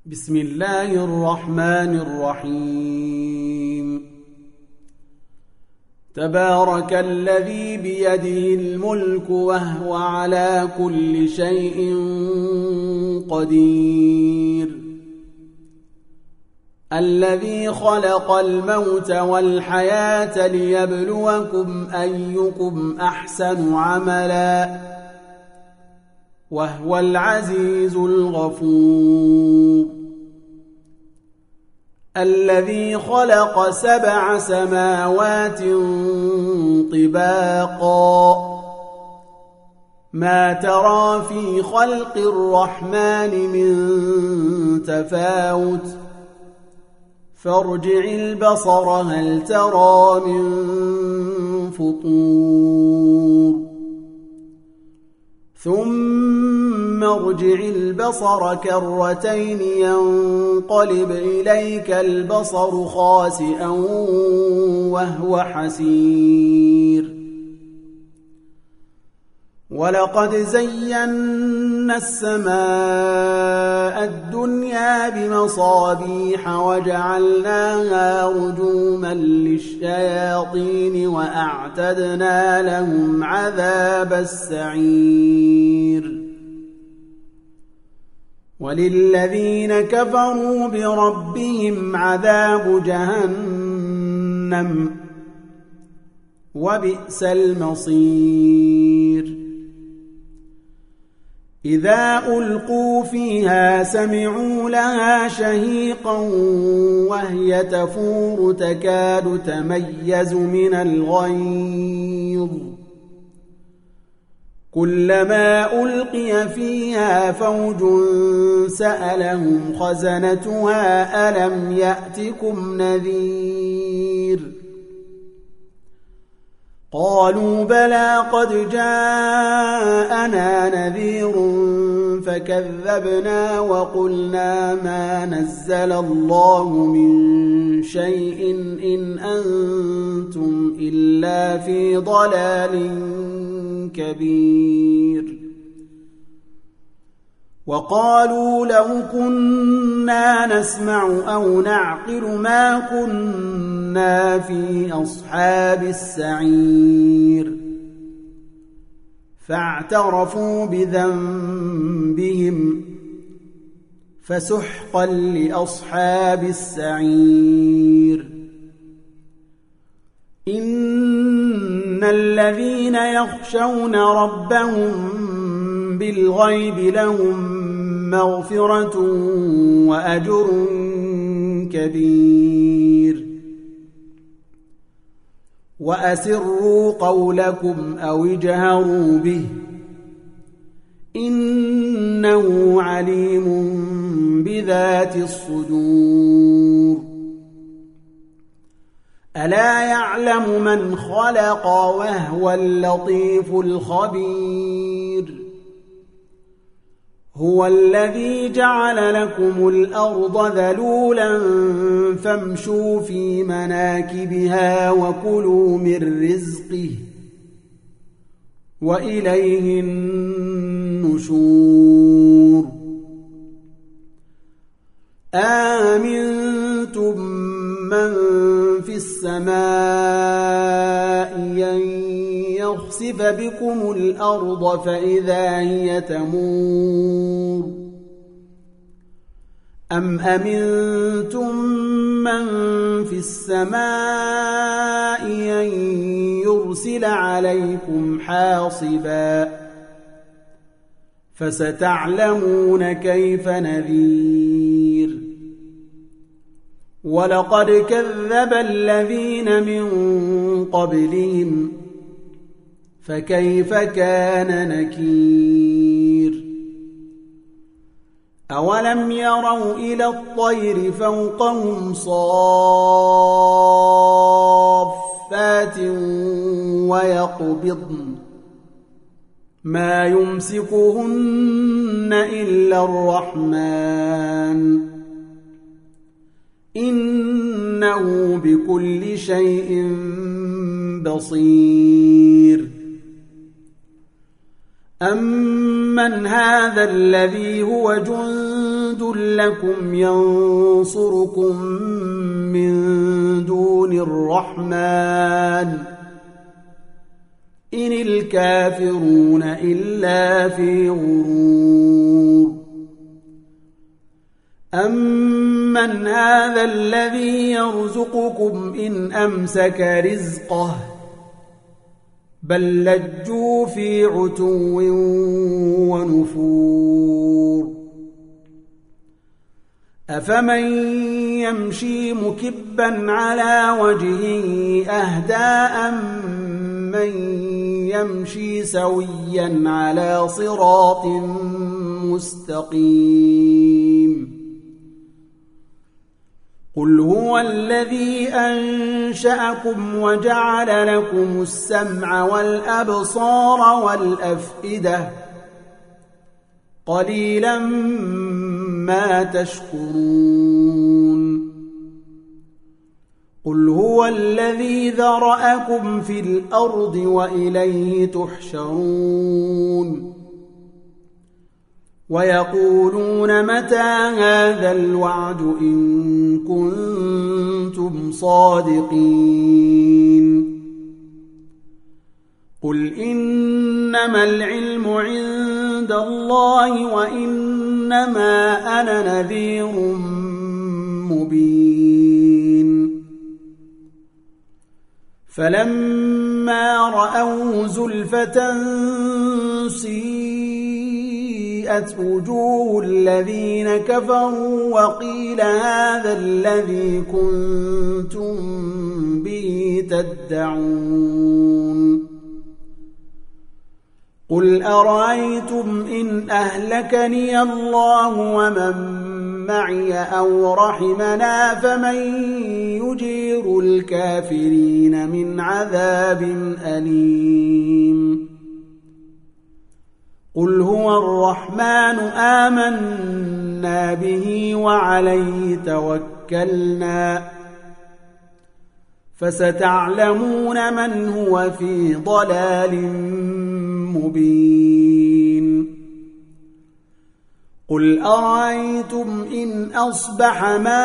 بسم الله الرحمن الرحيم. تبارك الذي بيده الملك وهو على كل شيء قدير، الذي خلق الموت والحياة ليبلوكم أيكم أحسن عملا وهو العزيز الغفور. الذي خلق 7 سماوات طباقا، ما ترى في خلق الرحمن من تفاوت، فارجع البصر هل ترى من فطور، ثم ارجع البصر كرتين ينقلب إليك البصر خاسئا وهو حسير. ولقد زينا السماء الدنيا بمصابيح وجعلناها رجوما للشياطين وأعتدنا لهم عذاب السعير. وللذين كفروا بربهم عذاب جهنم وبئس المصير. إذا ألقوا فيها سمعوا لها شهيقا وهي تفور تكاد تميز من الغيظ، كلما ألقي فيها فوج سألهم خزنتها ألم يأتكم نذير؟ قالوا بلى قد جاءنا نذير فكذبنا وقلنا ما نزل الله من شيء إن أنتم إلا في ضلال كبير. وقالوا لو كنا نسمع أو نعقل ما كنا في أصحاب السعير، فاعترفوا بذنبهم فسحقا لأصحاب السعير. إن الذين يخشون ربهم بالغيب لهم مغفرة وأجر كبير. وأسروا قولكم أو اجهروا به إنه عليم بذات الصدور. ألا يعلم من خلق وهو اللطيف الخبير. هو الذي جعل لكم الأرض ذلولا فامشوا في مناكبها وكلوا من رزقه وإليه النشور. آمنتم من في السماء أن يخسف بكم الأرض فإذا هي تمور، أم أمنتم من في السماء أن يرسل عليكم حاصبا، فستعلمون كيف نذير. ولقد كذب الذين من قبلهم فكيف كان نكير. أولم يروا إلى الطير فوقهم صافات ويقبضن ما يمسكهن إلا الرحمن إنه بكل شيء بصير. أمن هذا الذي هو جند جند لكم ينصركم من دون الرحمن إن الكافرون إلا في غرور أمن هذا الذي يرزقكم إن أمسك رزقه بل لجوا في عتو ونفور أفمن يمشي مكبا على وجهه أهدى أمن يمشي سويا على صراط مستقيم قل هو الذي أنشأكم وجعل لكم السمع والأبصار والأفئدة قليلا ما تشكرون قل هو الذي ذرأكم في الأرض وإليه تحشرون ويقولون متى هذا الوعد إن كنتم صادقين قل إنما العلم عند الله وإنما أنا نذير مبين فلما رأوه زلفة سيئت وجوه الذين كفروا وقيل هذا الذي كنتم به تدعون قل أرأيتم إن أهلكني الله ومن معي أو رحمنا فمن يجير الكافرين من عذاب أليم قل هو الرحمن آمنا به وعليه توكلنا فستعلمون من هو في ضلال مبين قل أرأيتم إن أصبح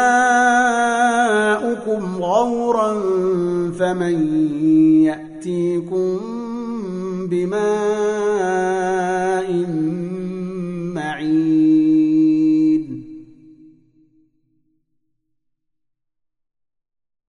ماؤكم غورا فمن يأتيكم بماء معين